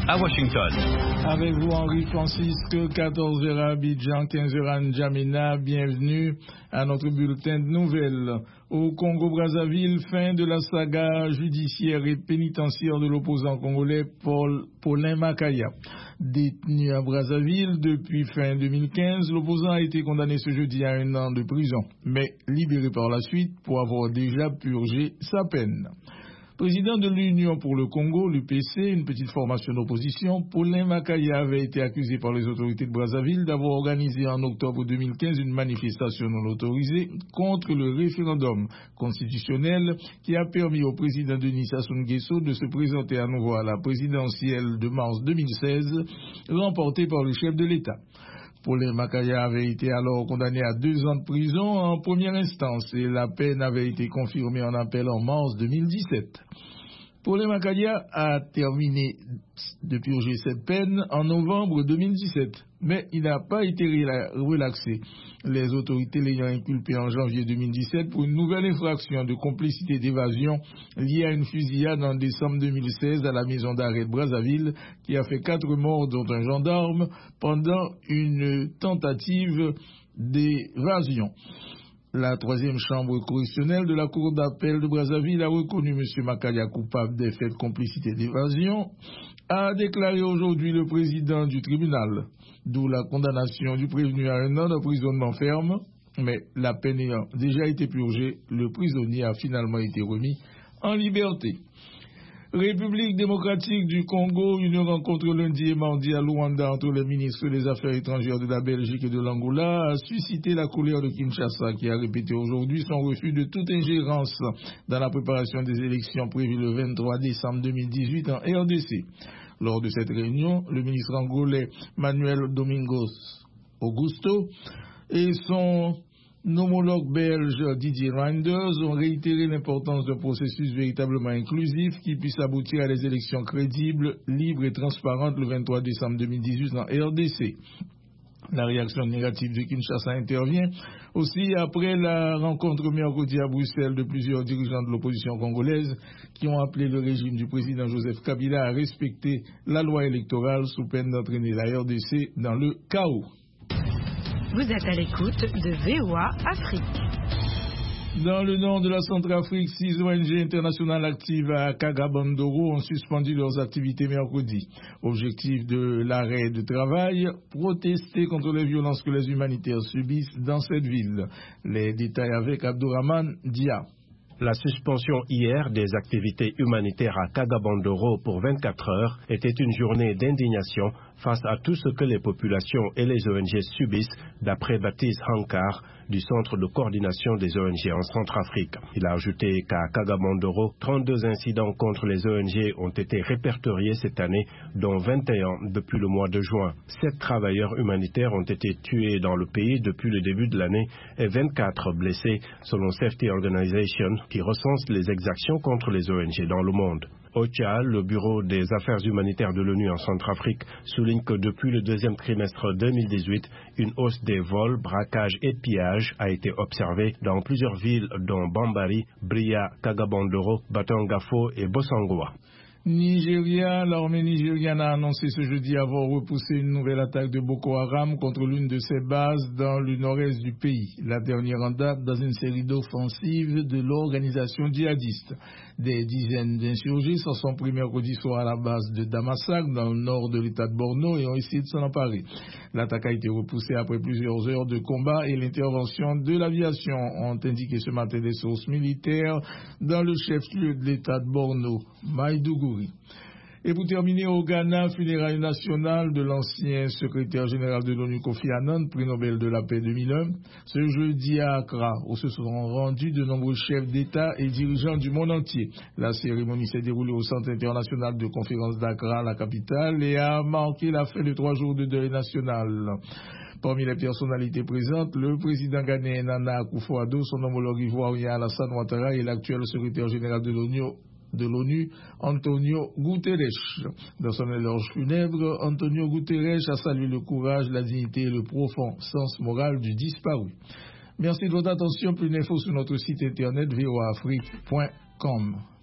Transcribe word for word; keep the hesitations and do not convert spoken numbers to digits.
à Washington. Avec vous, Henri Francisque, quatorze heures à Abidjan, quinze heures à N'Djamena. Bienvenue à notre bulletin de nouvelles. Au Congo-Brazzaville, fin de la saga judiciaire et pénitentiaire de l'opposant congolais Paul Paulin Makaya. Détenu à Brazzaville depuis fin deux mille quinze, l'opposant a été condamné ce jeudi à un an de prison, mais libéré par la suite pour avoir déjà purgé sa peine. Président de l'Union pour le Congo, l'U P C, une petite formation d'opposition, Paulin Makaya avait été accusé par les autorités de Brazzaville d'avoir organisé en octobre deux mille quinze une manifestation non autorisée contre le référendum constitutionnel qui a permis au président Denis Sassou Nguesso de se présenter à nouveau à la présidentielle de mars deux mille seize, remportée par le chef de l'État. Paulin Makaya avait été alors condamné à deux ans de prison en première instance et la peine avait été confirmée en appel en mars deux mille dix-sept. Paulin Makaya a terminé de purger cette peine en novembre deux mille dix-sept, mais il n'a pas été relaxé. Les autorités l'ayant inculpé en janvier deux mille dix-sept pour une nouvelle infraction de complicité d'évasion liée à une fusillade en décembre deux mille seize à la maison d'arrêt de Brazzaville qui a fait quatre morts dont un gendarme pendant une tentative d'évasion. La troisième chambre correctionnelle de la Cour d'appel de Brazzaville a reconnu M. Makaya coupable des faits de complicité d'évasion, a déclaré aujourd'hui le président du tribunal, d'où la condamnation du prévenu à un an d'emprisonnement ferme, mais la peine ayant déjà été purgée, le prisonnier a finalement été remis en liberté. République démocratique du Congo, une rencontre lundi et mardi à Luanda entre les ministres des Affaires étrangères de la Belgique et de l'Angola a suscité la colère de Kinshasa qui a répété aujourd'hui son refus de toute ingérence dans la préparation des élections prévues le vingt-trois décembre deux mille dix-huit en R D C. Lors de cette réunion, le ministre angolais Manuel Domingos Augusto et son homologue belge Didier Reinders ont réitéré l'importance d'un processus véritablement inclusif qui puisse aboutir à des élections crédibles, libres et transparentes le vingt-trois décembre deux mille dix-huit en R D C. La réaction négative de Kinshasa intervient aussi après la rencontre mercredi à Bruxelles de plusieurs dirigeants de l'opposition congolaise qui ont appelé le régime du président Joseph Kabila à respecter la loi électorale sous peine d'entraîner la R D C dans le chaos. Vous êtes à l'écoute de V O A Afrique. Dans le nord de la Centrafrique, six O N G internationales actives à Kagabandoro ont suspendu leurs activités mercredi. Objectif de l'arrêt de travail, protester contre les violences que les humanitaires subissent dans cette ville. Les détails avec Abdourahmane Dia. La suspension hier des activités humanitaires à Kagabandoro pour vingt-quatre heures était une journée d'indignation face à tout ce que les populations et les O N G subissent, d'après Baptiste Hankar du Centre de coordination des O N G en Centrafrique. Il a ajouté qu'à Kagabandoro, trente-deux incidents contre les O N G ont été répertoriés cette année, dont vingt et un depuis le mois de juin. Sept travailleurs humanitaires ont été tués dans le pays depuis le début de l'année et vingt-quatre blessés, selon Safety Organization, qui recense les exactions contre les O N G dans le monde. OCHA, le Bureau des affaires humanitaires de l'ONU en Centrafrique, souligne que depuis le deuxième trimestre deux mille dix-huit, une hausse des vols, braquages et pillages a été observée dans plusieurs villes dont Bambari, Bria, Kagabandoro, Batangafo et Bossangoa. Nigeria, l'armée nigériane a annoncé ce jeudi avoir repoussé une nouvelle attaque de Boko Haram contre l'une de ses bases dans le nord-est du pays, la dernière en date dans une série d'offensives de l'organisation djihadiste. Des dizaines d'insurgés s'en sont pris mercredi soir à la base de Damasak dans le nord de l'état de Borno et ont essayé de s'en emparer. L'attaque a été repoussée après plusieurs heures de combat et l'intervention de l'aviation, ont indiqué ce matin des sources militaires dans le chef-lieu de l'état de Borno, Maïdougouri. Et pour terminer, au Ghana, funérailles nationales de l'ancien secrétaire général de l'ONU Kofi Annan, prix Nobel de la paix deux mille un, ce jeudi à Accra, où se seront rendus de nombreux chefs d'État et dirigeants du monde entier. La cérémonie s'est déroulée au Centre international de conférence d'Accra, la capitale, et a marqué la fin de trois jours de deuil national. Parmi les personnalités présentes, le président ghanéen Nana Akufo-Addo, son homologue ivoirien Alassane Ouattara et l'actuel secrétaire général de l'ONU, de l'ONU, Antonio Guterres. Dans son éloge funèbre, Antonio Guterres a salué le courage, la dignité et le profond sens moral du disparu. Merci de votre attention. Plus d'infos sur notre site internet v o a afrique point com.